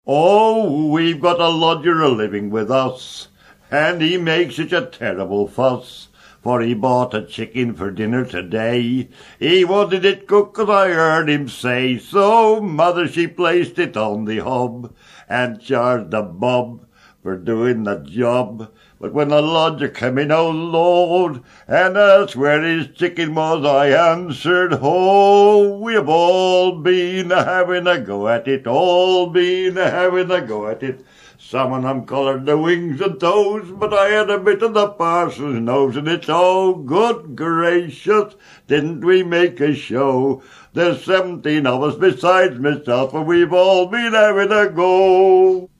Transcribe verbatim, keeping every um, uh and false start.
Oh, we've got a lodger a-living with us, and he makes such a terrible fuss, for he bought a chicken for dinner today. He wanted it cooked, 'cause I heard him say so. Mother, she placed it on the hob, and charged a bob for doing the job. But when the lodger came in, oh Lord, and asked where his chicken was, I answered, ho, we have all been having a go at it, all been having a go at it. Some of them coloured the wings and toes, but I had a bit of the parson's nose, and it's, oh, good gracious, didn't we make a show? There's seventeen of us besides myself, and we've all been having a go.